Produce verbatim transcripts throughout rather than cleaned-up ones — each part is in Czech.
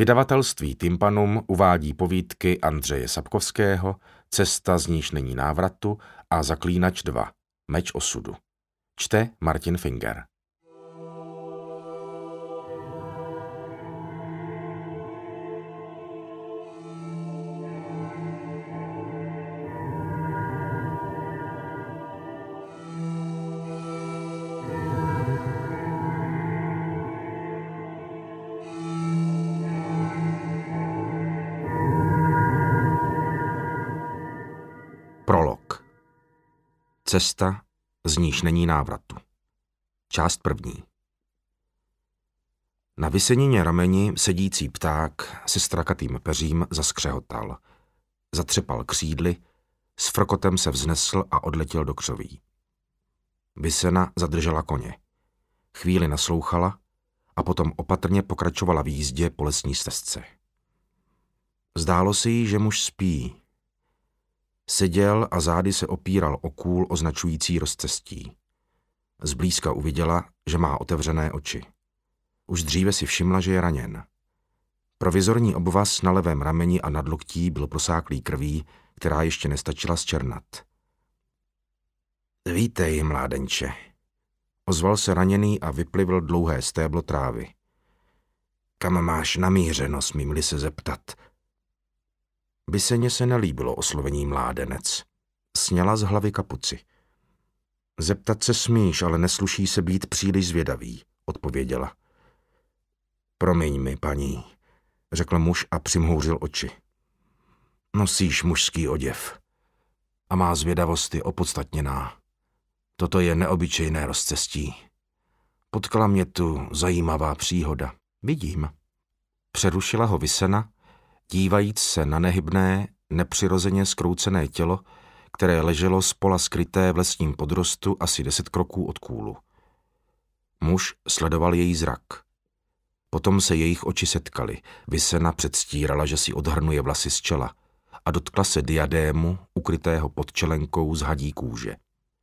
Vydavatelství Tympanum uvádí povídky Andřeje Sapkovského Cesta, z níž není návratu a Zaklínač dva. Meč osudu. Čte Martin Finger. Prolog. Cesta, z níž není návratu. Část první. Na vysenině rameni sedící pták se strakatým peřím zaskřehotal. Zatřepal křídly, s frkotem se vznesl a odletěl do křoví. Visena zadržela koně. Chvíli naslouchala a potom opatrně pokračovala v jízdě po lesní stezce. Zdálo se jí, že muž spí. Seděl a zády se opíral o kůl označující rozcestí. Zblízka uviděla, že má otevřené oči. Už dříve si všimla, že je raněn. Provizorní obvaz na levém rameni a nad loktí byl prosáklý krví, která ještě nestačila zčernat. Vítej, mládenče. Ozval se raněný a vyplivl dlouhé stéblo trávy. Kam máš namířeno, smím-li se zeptat? Viseně se nelíbilo oslovení mládenec. Sněla z hlavy kapuci. Zeptat se smíš, ale nesluší se být příliš zvědavý, odpověděla. Promiň mi, paní, řekl muž a přimhouřil oči. Nosíš mužský oděv a má zvědavost je opodstatněná. Toto je neobyčejné rozcestí. Potkala mě tu zajímavá příhoda. Vidím. Přerušila ho Visena, dívajíc se na nehybné, nepřirozeně zkroucené tělo, které leželo zpola skryté v lesním podrostu asi deset kroků od kůlu. Muž sledoval její zrak. Potom se jejich oči setkaly. Visena předstírala, že si odhrnuje vlasy z čela a dotkla se diadému, ukrytého pod čelenkou z hadí kůže.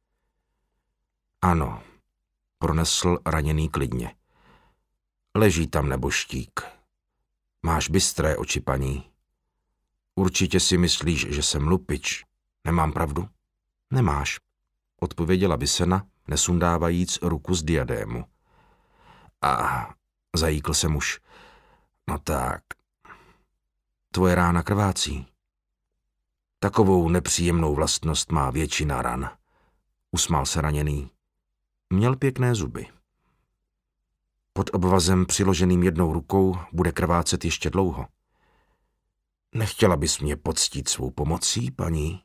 Ano, pronesl raněný klidně. Leží tam neboštík. Máš bystré oči, paní. Určitě si myslíš, že jsem lupič. Nemám pravdu? Nemáš, odpověděla Visena, nesundávajíc ruku z diadému. A zajíkl se muž. No tak. Tvoje rána krvácí. Takovou nepříjemnou vlastnost má většina ran. Usmál se raněný. Měl pěkné zuby. Pod obvazem přiloženým jednou rukou bude krvácet ještě dlouho. Nechtěla bys mě poctít svou pomocí, paní?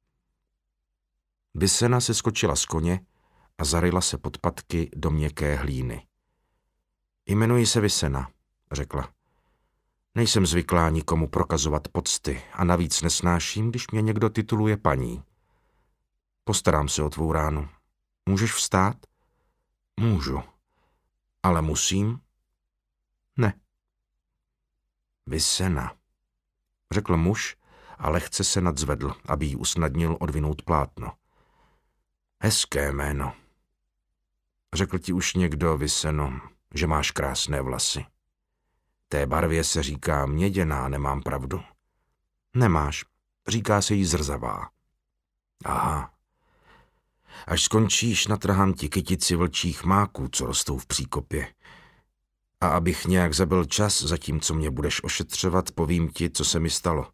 Visena se skočila z koně a zaryla se pod patky do měkké hlíny. Jmenuji se Visena, řekla. Nejsem zvyklá nikomu prokazovat pocty a navíc nesnáším, když mě někdo tituluje paní. Postarám se o tvou ránu. Můžeš vstát? Můžu. Ale musím? Ne. Visena, řekl muž a lehce se nadzvedl, aby jí usnadnil odvinout plátno. Hezké jméno. Řekl ti už někdo, Viseno, že máš krásné vlasy. Té barvě se říká měděná, nemám pravdu? Nemáš, říká se jí zrzavá. Aha. Až skončíš, natrhám ti kytici vlčích máků, co rostou v příkopě. A abych nějak zabil čas, zatímco mě budeš ošetřovat, povím ti, co se mi stalo.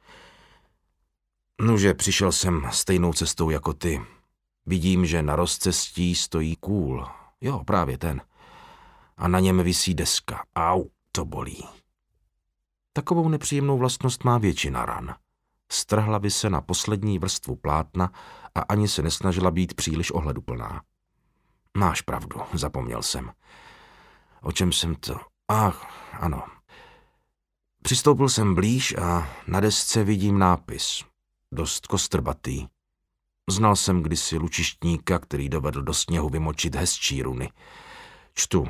Nuže, přišel jsem stejnou cestou jako ty. Vidím, že na rozcestí stojí kůl. Jo, právě ten. A na něm visí deska. Au, to bolí. Takovou nepříjemnou vlastnost má většina ran. Strhla by se na poslední vrstvu plátna a ani se nesnažila být příliš ohleduplná. Máš pravdu, zapomněl jsem. O čem jsem to? Ach, ano. Přistoupil jsem blíž a na desce vidím nápis. Dost kostrbatý. Znal jsem kdysi lučištníka, který dovedl do sněhu vymočit hezčí runy. Čtu.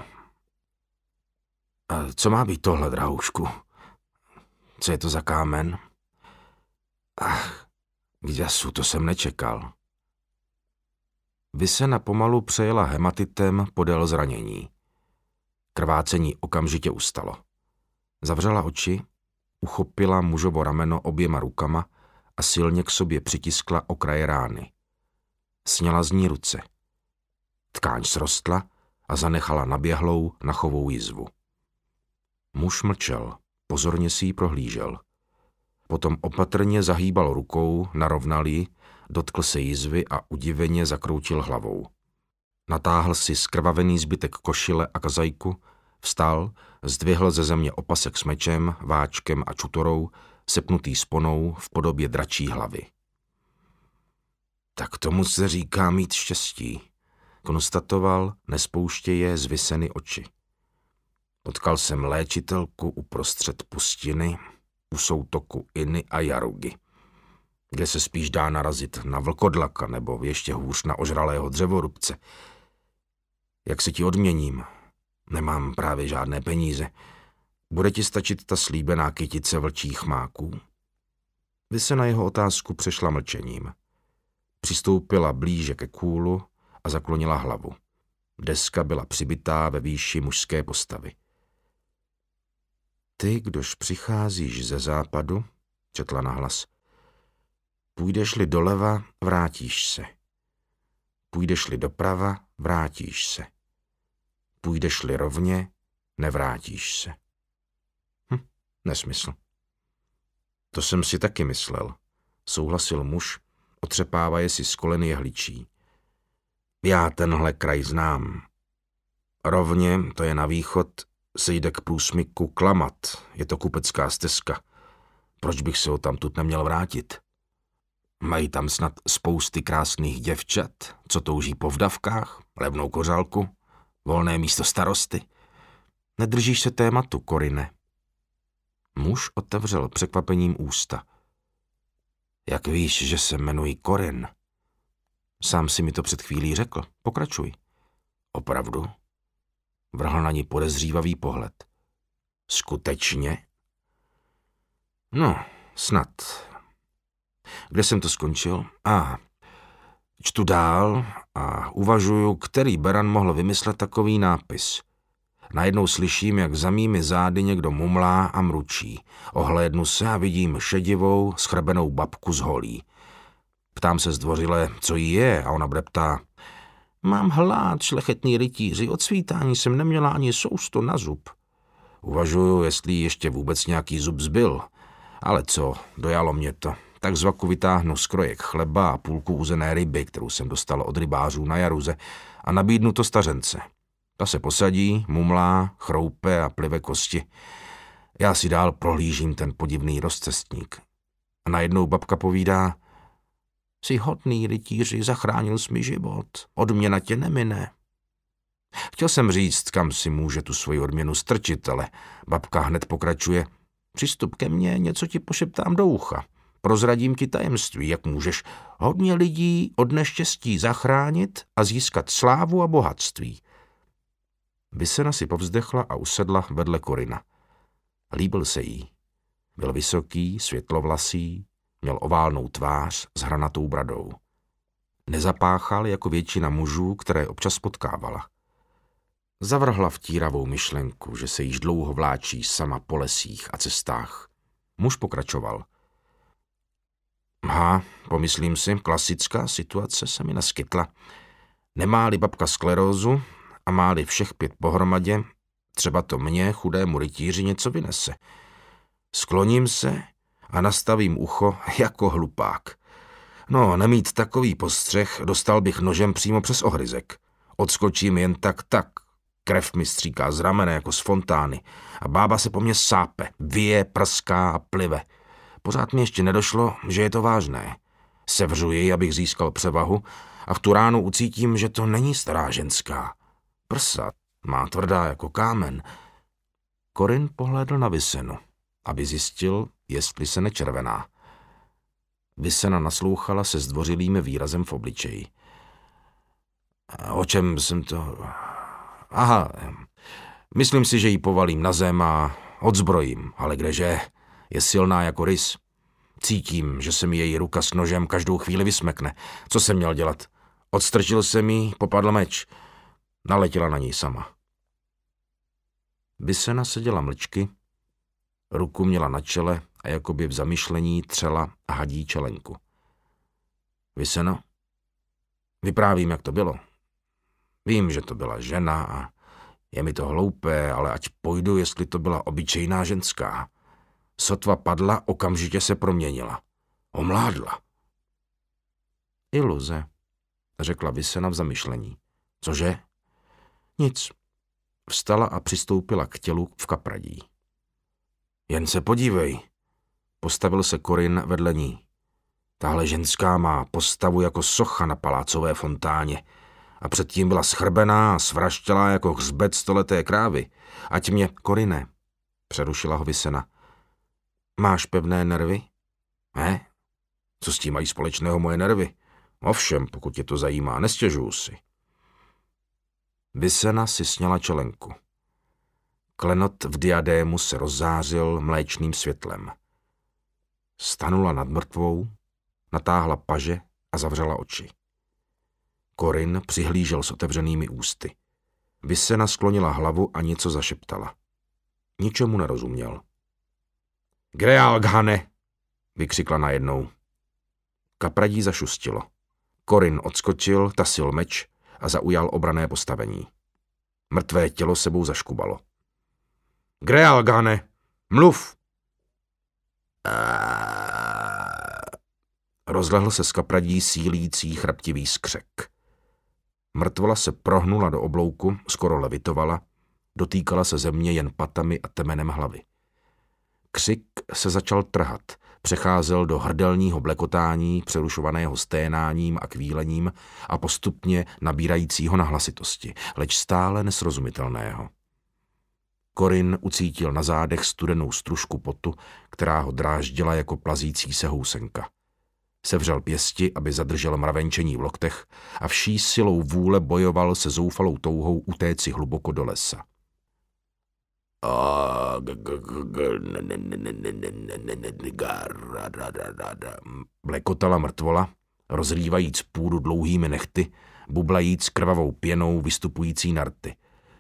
A co má být tohle, drahoušku? Co je to za kámen? Ach, k děsu, to jsem nečekal. Visena pomalu přejela hematitem podél zranění. Krvácení okamžitě ustalo. Zavřela oči, uchopila mužovo rameno oběma rukama a silně k sobě přitiskla okraje rány. Sněla z ní ruce. Tkáň srostla a zanechala naběhlou nachovou jizvu. Muž mlčel, pozorně si ji prohlížel. Potom opatrně zahýbal rukou, narovnal ji, dotkl se jizvy a udiveně zakroutil hlavou. Natáhl si skrvavený zbytek košile a kazajku, vstal, zdvihl ze země opasek s mečem, váčkem a čutorou, sepnutý sponou v podobě dračí hlavy. Tak tomu se říká mít štěstí, konstatoval, nespouštěje z Viseny oči. Potkal jsem léčitelku uprostřed pustiny, u soutoku Iny a Jarugy, kde se spíš dá narazit na vlkodlaka nebo ještě hůř na ožralého dřevorubce. Jak se ti odměním? Nemám právě žádné peníze. Bude ti stačit ta slíbená kytice vlčích máků? Vy na jeho otázku přešla mlčením. Přistoupila blíže ke kůlu a zaklonila hlavu. Deska byla přibitá ve výši mužské postavy. Ty, kdož přicházíš ze západu, četla nahlas, půjdeš-li doleva, vrátíš se. Půjdeš-li doprava, vrátíš se. Půjdeš-li rovně, nevrátíš se. Hm, nesmysl. To jsem si taky myslel, souhlasil muž, otřepávaje si z kolen jehličí. Já tenhle kraj znám. Rovně, to je na východ, se jde k průsmyku Klamat, je to kupecká stezka. Proč bych se ho tamtud neměl vrátit? Mají tam snad spousty krásných děvčat, co touží po vdavkách, levnou kořálku, volné místo starosty. Nedržíš se tématu, Korine. Muž otevřel překvapením ústa. Jak víš, že se jmenuji Korin? Sám si mi to před chvílí řekl. Pokračuj. Opravdu? Vrhl na ní podezřívavý pohled. Skutečně? No, snad. Kde jsem to skončil? A čtu dál a uvažuju, který beran mohl vymyslet takový nápis. Najednou slyším, jak za mými zády někdo mumlá a mručí. Ohlédnu se a vidím šedivou, schrbenou babku z holí. Ptám se zdvořile, co jí je, a ona breptá. Mám hlad, šlechetný rytíři, od svítání jsem neměla ani sousto na zub. Uvažuju, jestli ještě vůbec nějaký zub zbyl. Ale co, dojalo mě to. Tak z vaku vytáhnu skrojek chleba a půlku uzené ryby, kterou jsem dostal od rybářů na Jaruze, a nabídnu to stařence. Ta se posadí, mumlá, chroupe a plive kosti. Já si dál prohlížím ten podivný rozcestník. A najednou babka povídá, jsi hodný rytíři, zachránil jsi mi život, odměna tě nemine. Chtěl jsem říct, kam si může tu svoji odměnu strčit, ale babka hned pokračuje, přistup ke mně, něco ti pošeptám do ucha. Prozradím ti tajemství, jak můžeš hodně lidí od neštěstí zachránit a získat slávu a bohatství. Visena si povzdechla a usedla vedle Korina. Líbil se jí. Byl vysoký, světlovlasý, měl oválnou tvář s hranatou bradou. Nezapáchal jako většina mužů, které občas potkávala. Zavrhla vtíravou myšlenku, že se již dlouho vláčí sama po lesích a cestách. Muž pokračoval. Aha, pomyslím si, klasická situace se mi naskytla. Nemá-li babka sklerózu a má-li všech pět pohromadě, třeba to mně, chudému rytíři, něco vynese. Skloním se a nastavím ucho jako hlupák. No, nemít takový postřeh, dostal bych nožem přímo přes ohryzek. Odskočím jen tak tak. Krev mi stříká z ramene jako z fontány a bába se po mně sápe, vyje, prská a plive. Pořád mi ještě nedošlo, že je to vážné. Sevřu jej, abych získal převahu a v tu ránu ucítím, že to není stará ženská. Prsa má tvrdá jako kámen. Korin pohlédl na Visenu, aby zjistil, jestli se nečervená. Visena naslouchala se zdvořilým výrazem v obličeji. O čem jsem to... Aha, myslím si, že ji povalím na zem a odzbrojím, ale kdeže, je silná jako rys. Cítím, že se mi její ruka s nožem každou chvíli vysmekne. Co jsem měl dělat? Odstrčil jsem jí, popadl meč. Naletěla na něj sama. Visena seděla mlčky, Ruku měla na čele a jakoby v zamyšlení třela hadí čelenku. Vyseno? Vyprávím, jak to bylo. Vím, že to byla žena a je mi to hloupé, ale ať pojdu, jestli to byla obyčejná ženská. Sotva padla, okamžitě se proměnila. Omládla. Iluze, řekla Vysena v zamyšlení. Cože? Nic. Vstala a přistoupila k tělu v kapradí. Jen se podívej. Postavil se Corinne vedle ní. Tahle ženská má postavu jako socha na palácové fontáně a předtím byla schrbená a svraštělá jako hřbet stoleté krávy. Ať mě, Corinne, přerušila ho Vysena. Máš pevné nervy? Ne? Co s tím mají společného moje nervy? Ovšem, pokud tě to zajímá, nestěžuju si. Vysena si sněla čelenku. Klenot v diadému se rozzářil mléčným světlem. Stanula nad mrtvou, natáhla paže a zavřela oči. Corinne přihlížel s otevřenými ústy. Vysena sklonila hlavu a něco zašeptala. Ničemu nerozuměl. Grealghane, vykřikla najednou. Kapradí zašustilo. Corinne odskočil, tasil meč a zaujal obranné postavení. Mrtvé tělo sebou zaškubalo. Grealghane, mluv! Rozlehl se z kapradí sílící chraptivý skřek. Mrtvola se prohnula do oblouku, skoro levitovala, dotýkala se země jen patami a temenem hlavy. Křik se začal trhat, přecházel do hrdelního blekotání, přerušovaného sténáním a kvílením a postupně nabírajícího na hlasitosti, leč stále nesrozumitelného. Corinne ucítil na zádech studenou stružku potu, která ho dráždila jako plazící se housenka. Sevřel pěsti, aby zadržel mravenčení v loktech a vší silou vůle bojoval se zoufalou touhou utéci hluboko do lesa. Blekotala mrtvola, rozrývajíc půdu dlouhými nehty, bublajíc krvavou pěnou vystupující na rty.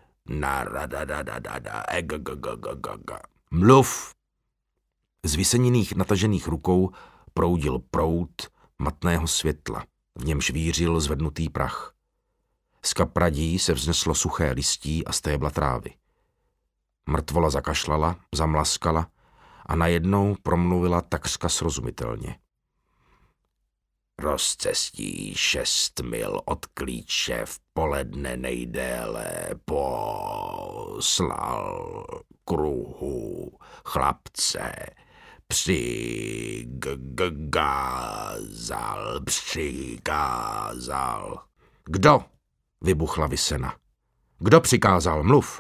Mluv! Z vyseněných natažených rukou proudil proud matného světla, v němž vířil zvednutý prach. Z kapradí se vzneslo suché listí a stébla trávy. Mrtvola zakašlala, zamlaskala a najednou promluvila takřka srozumitelně. Rozcestí šest mil od klíče v poledne nejdéle poslal kruhu chlapce, přikázal, přikázal. Kdo? Vybuchla Vysena. Kdo přikázal? Mluv.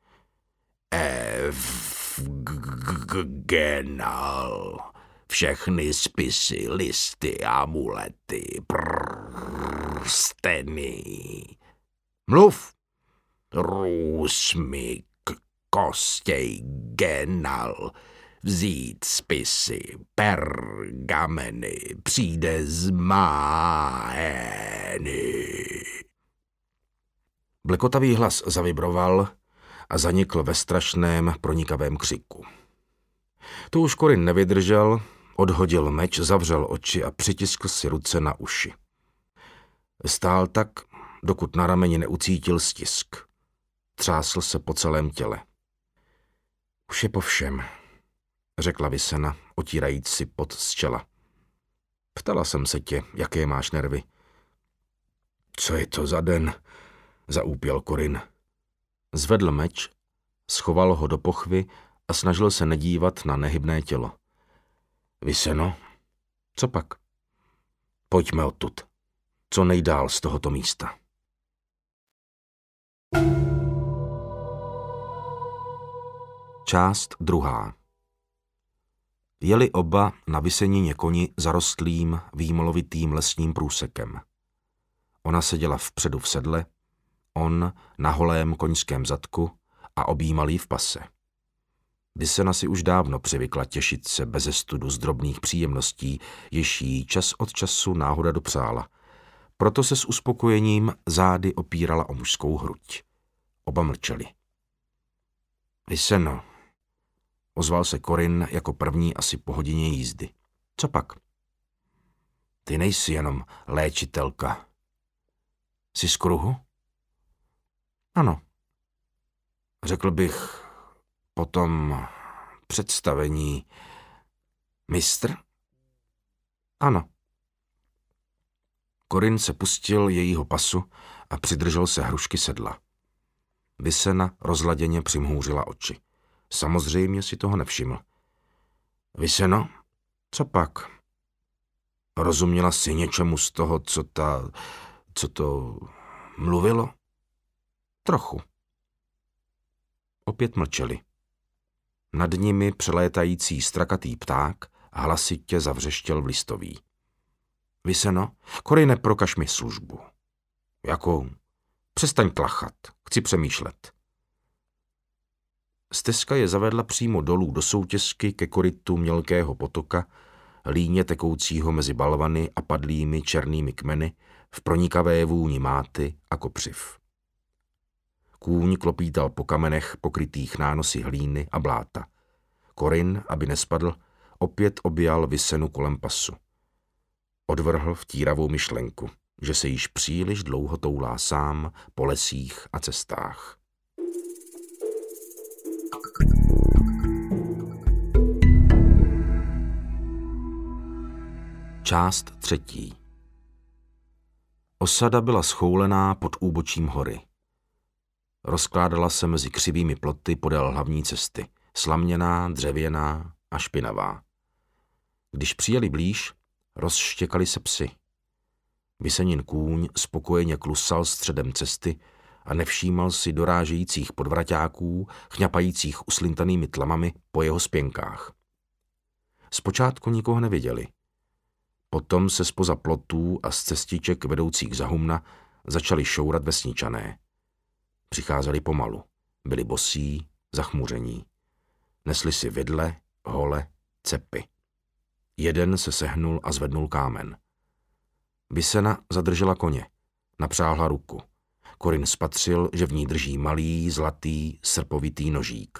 Evgenal. Všechny spisy, listy, amulety, prsteny. Mluv. Růsmik, Kostěj, Genal. Vzít spisy, pergameny, přijde z Máheny. Blekotavý hlas zavibroval a zanikl ve strašném pronikavém křiku. To už Corinne nevydržel, odhodil meč, zavřel oči a přitiskl si ruce na uši. Stál tak, dokud na rameni neucítil stisk. Třásl se po celém těle. Už je po všem, řekla Vysena, otírajíc si pot z čela. Ptala jsem se tě, jaké máš nervy. Co je to za den? Zaúpěl Corinne. Zvedl meč, schoval ho do pochvy a snažil se nedívat na nehybné tělo. Vyseno, co pak? Pojďme odtud. Co nejdál z tohoto místa. Část druhá. Jeli oba na Vysenině koni zarostlým, výmolovitým lesním průsekem. Ona seděla vpředu v sedle, on na holém koňském zadku a objímal jí v pase. Vysena si už dávno přivykla těšit se beze studu z drobných příjemností, jež jí čas od času náhoda dopřála. Proto se s uspokojením zády opírala o mužskou hruď. Oba mlčeli. Vyseno, ozval se Corinne jako první asi po hodině jízdy. Co pak? Ty nejsi jenom léčitelka. Jsi z kruhu? Ano. Řekl bych po tom představení mistr? Ano. Corinne se pustil jejího pasu a přidržel se hrušky sedla. Visena rozladěně přimhůřila oči. Samozřejmě si toho nevšiml. Viseno, co pak? Rozuměla si něčemu z toho, co ta, co to mluvilo? Trochu. Opět mlčeli. Nad nimi přelétající strakatý pták hlasitě zavřeštěl v listoví. Viseno, Corinne, prokaž mi službu. Jakou? Přestaň tlachat, chci přemýšlet. Stezka je zavedla přímo dolů do soutězky ke korytu mělkého potoka, líně tekoucího mezi balvany a padlými černými kmeny v pronikavé vůni máty a kopřiv. Kůň klopítal po kamenech pokrytých nánosy hlíny a bláta. Corinne, aby nespadl, opět objal Visenu kolem pasu. Odvrhl vtíravou myšlenku, že se již příliš dlouho toulá sám po lesích a cestách. Část třetí. Osada byla schoulená pod úbočím hory. Rozkládala se mezi křivými ploty podél hlavní cesty, slaměná, dřevěná a špinavá. Když přijeli blíž, rozštěkali se psi. Visenin kůň spokojeně klusal středem cesty a nevšímal si dorážejících podvraťáků, chňapajících uslintanými tlamami po jeho spěnkách. Zpočátku nikoho neviděli. Potom se zpoza plotů a z cestiček vedoucích za humna začali šourat vesničané. Přicházeli pomalu, byli bosí, zachmuření. Nesli si vidle, hole, cepy. Jeden se sehnul a zvednul kámen. Visena zadržela koně, napřáhla ruku. Corinne spatřil, že v ní drží malý, zlatý, srpovitý nožík.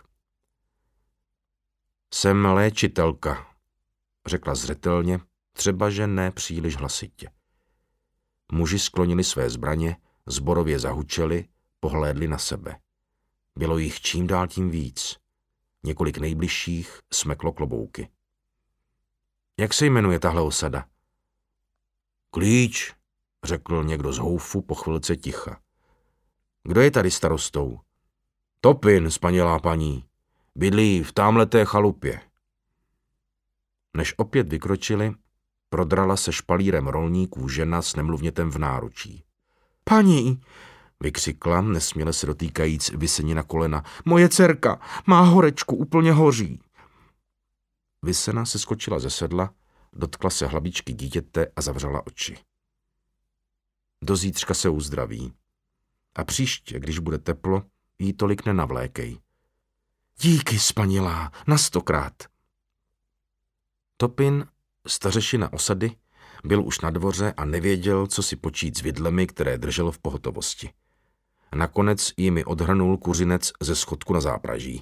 Jsem léčitelka, řekla zřetelně, třeba že ne příliš hlasitě. Muži sklonili své zbraně, zborově zahučeli, pohlédli na sebe. Bylo jich čím dál tím víc. Několik nejbližších smeklo klobouky. Jak se jmenuje tahle osada? Klíč, řekl někdo z houfu po chvilce ticha. Kdo je tady starostou? Topin, spanělá paní. Bydlí v támhleté chalupě. Než opět vykročili, prodrala se špalírem rolníků žena s nemluvnětem v náručí. Paní, vykřikla, nesměle se dotýkajíc Viseni na kolena. Moje dcerka má horečku, úplně hoří. Visena se skočila ze sedla, dotkla se hlavičky dítěte a zavřela oči. Do zítřka se uzdraví. A příště, když bude teplo, jí tolik nenavlékej. Díky, spanilá, na stokrát. Topin, stařešina osady, byl už na dvoře a nevěděl, co si počít s vidlemi, které držel v pohotovosti. Nakonec jimi odhrnul kuřinec ze schodku na zápraží.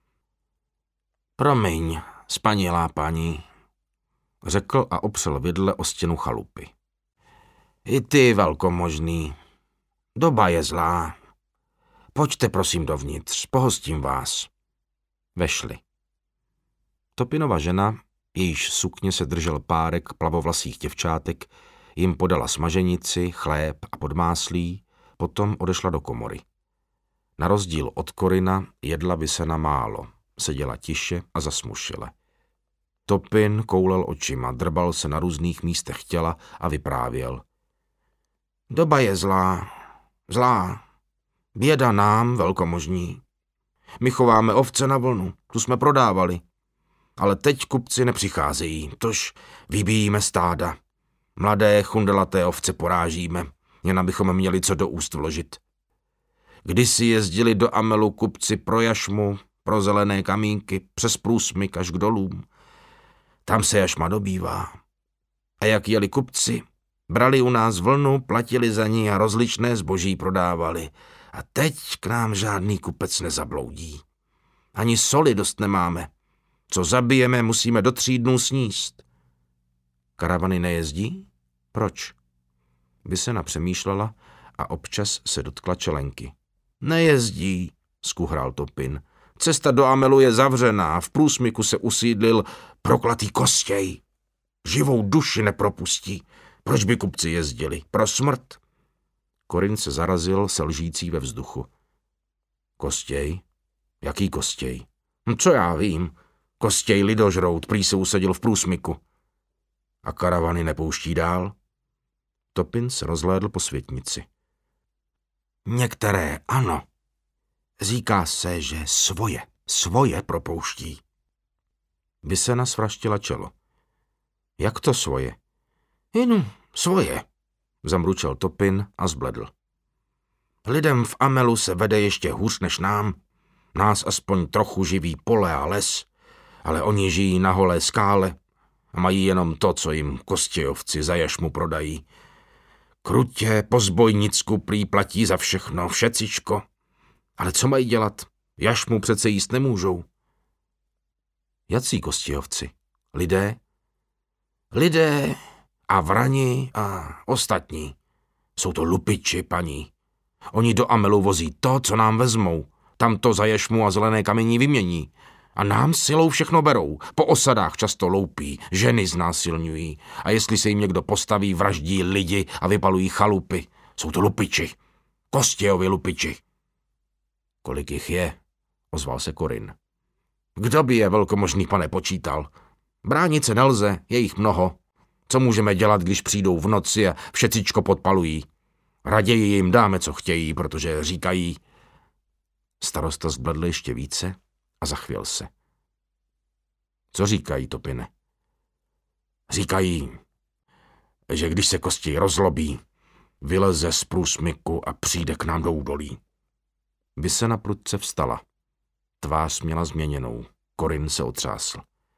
Promiň, spanilá paní, řekl a opřel vidle o stěnu chalupy. I ty, velkomožný, doba je zlá. Pojďte prosím dovnitř, pohostím vás. Vešli. Topinova žena, jejíž sukně se držel párek plavovlasých děvčátek, jim podala smaženici, chléb a podmáslí, potom odešla do komory. Na rozdíl od Corinna jedla Visena málo, seděla tiše a zasmušile. Topin koulel očima, drbal se na různých místech těla a vyprávěl. Doba je zlá, zlá, běda nám, velkomožní. My chováme ovce na vlnu, tu jsme prodávali. Ale teď kupci nepřicházejí, tož vybíjíme stáda. Mladé chundelaté ovce porážíme, jen abychom měli co do úst vložit. Kdysi jezdili do Amelu kupci pro jašmu, pro zelené kamínky, přes průsmyk až k dolům. Tam se jašma dobývá. A jak jeli kupci, brali u nás vlnu, platili za ní a rozličné zboží prodávali. A teď k nám žádný kupec nezabloudí. Ani soli dost nemáme. Co zabijeme, musíme do tří dnů sníst. Karavany nejezdí? Proč? Vysena přemýšlela a občas se dotkla čelenky. Nejezdí, skuhral Topin. Cesta do Amelu je zavřená, v průsmyku se usídlil proklatý Kostěj. Živou duši nepropustí. Proč by kupci jezdili? Pro smrt? Corin se zarazil se lžící ve vzduchu. Kostěj? Jaký Kostěj? No, co já vím. Kostěj lidožrout, prý se usadil v průsmyku. A karavany nepouští dál? Topin se rozhlédl po světnici. Některé ano. Říká se, že svoje, svoje propouští. Vysena svraštila čelo. Jak to svoje? Jen svoje, zamručel Topin a zbledl. Lidem v Amelu se vede ještě hůř než nám. Nás aspoň trochu živí pole a les, ale oni žijí na holé skále a mají jenom to, co jim Kostějovci za jašmu prodají. Krutě, po zbojnicku prý platí za všechno, všecičko. Ale co mají dělat? Jašmu přece jíst nemůžou. Jací Kostějovci? Lidé? Lidé a vrani a ostatní. Jsou to lupiči, paní. Oni do Amelu vozí to, co nám vezmou. Tam to za jašmu a zelené kamení vymění. A nám silou všechno berou. Po osadách často loupí, ženy znásilňují. A jestli se jim někdo postaví, vraždí lidi a vypalují chalupy. Jsou to lupiči. Kostějovi lupiči. Kolik jich je? Ozval se Corin. Kdo by je, velkomožný pane, počítal? Bránit se nelze, je jich mnoho. Co můžeme dělat, když přijdou v noci a všecičko podpalují? Raději jim dáme, co chtějí, protože říkají... Starosta zbledl ještě více a zachvěl se. Co říkají, Topine? Říkají, že když se Kostěj rozlobí, vyleze z průsmyku a přijde k nám do údolí. Vysena prudce vstala. Tvář měla změněnou. Corin se otřásl.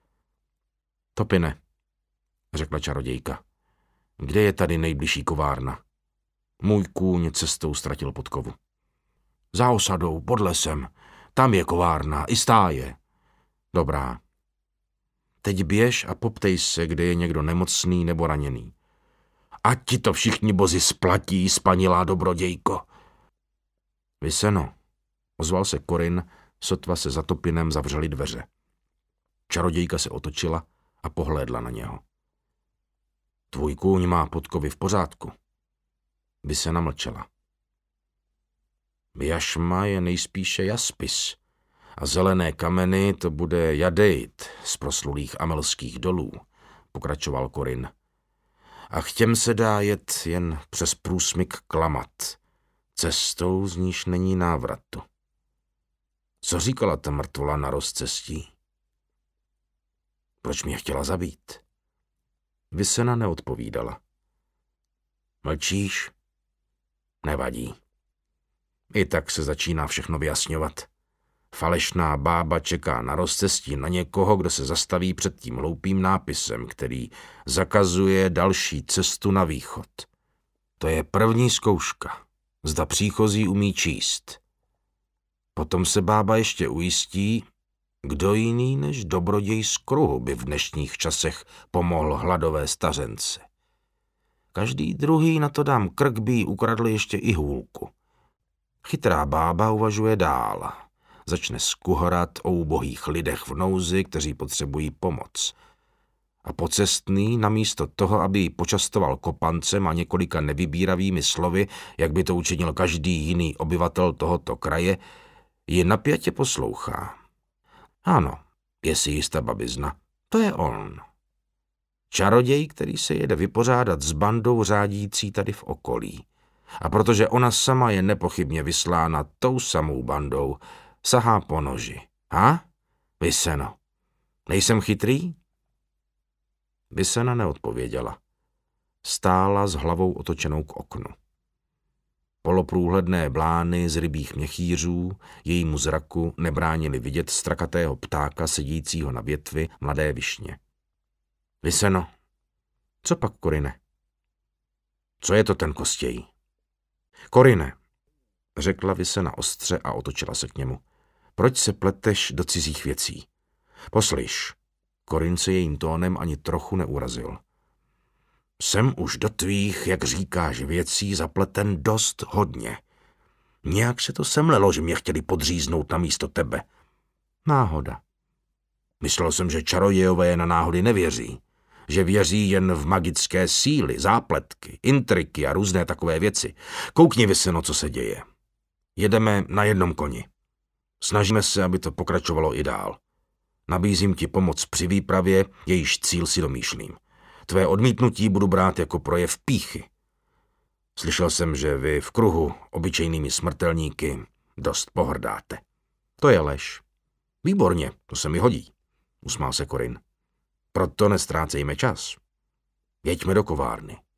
Topine, řekla čarodějka, kde je tady nejbližší kovárna? Můj kůň cestou ztratil podkovu. Za osadou, pod lesem. Tam je kovárna, i stáje. Dobrá. Teď běž a poptej se, kde je někdo nemocný nebo raněný. Ať ti to všichni bozi splatí, spanilá dobrodějko. Vyseno, ozval se Corin, sotva se za Topinem zavřely dveře. Čarodějka se otočila a pohlédla na něho. Tvůj kůň má podkovy v pořádku. Vysena mlčela. Jašma je nejspíše jaspis a zelené kameny to bude jadejt z proslulých amelských dolů, pokračoval Corin. A k těm se dá jet jen přes průsmyk klamat, cestou, z níž není návratu. Co říkala ta mrtvola na rozcestí? Proč mě chtěla zabít? Vysena neodpovídala. Mlčíš? Nevadí. I tak se začíná všechno vyjasňovat. Falešná bába čeká na rozcestí na někoho, kdo se zastaví před tím hloupým nápisem, který zakazuje další cestu na východ. To je první zkouška. Zda příchozí umí číst. Potom se bába ještě ujistí, kdo jiný než dobroděj z kruhu by v dnešních časech pomohl hladové stařence. Každý druhý na to dám krk by jí ukradl ještě i hůlku. Chytrá bába uvažuje dál. Začne skuhorat o ubohých lidech v nouzi, kteří potřebují pomoc. A pocestný, namísto toho, aby ji počastoval kopancem a několika nevybíravými slovy, jak by to učinil každý jiný obyvatel tohoto kraje, ji napjatě poslouchá. Ano, je si jistá babizna. To je on. Čaroděj, který se jede vypořádat s bandou řádící tady v okolí. A protože ona sama je nepochybně vyslána tou samou bandou, sahá po noži. Ha? Vyseno. Nejsem chytrý? Vysena neodpověděla. Stála s hlavou otočenou k oknu. Poloprůhledné blány z rybích měchýřů jejímu zraku nebránili vidět strakatého ptáka sedícího na větvi mladé višně. Vyseno. Co pak, Corine? Co je to ten Kostěj? Corine, řekla Vysena ostře a otočila se k němu. Proč se pleteš do cizích věcí? Poslyš, Corin se jejím tónem ani trochu neurazil. Jsem už do tvých, jak říkáš, věcí zapleten dost hodně. Nějak se to semlelo, že mě chtěli podříznout na místo tebe. Náhoda. Myslel jsem, že čarodějové na náhody nevěří. Že věří jen v magické síly, zápletky, intriky a různé takové věci. Koukni, Vyseno, co se děje. Jedeme na jednom koni. Snažíme se, aby to pokračovalo i dál. Nabízím ti pomoc při výpravě, jejíž cíl si domýšlím. Tvé odmítnutí budu brát jako projev pýchy. Slyšel jsem, že vy v kruhu obyčejnými smrtelníky dost pohrdáte. To je lež. Výborně, to se mi hodí, usmál se Corin. Proto nestrácejme čas. Jeďme do kovárny.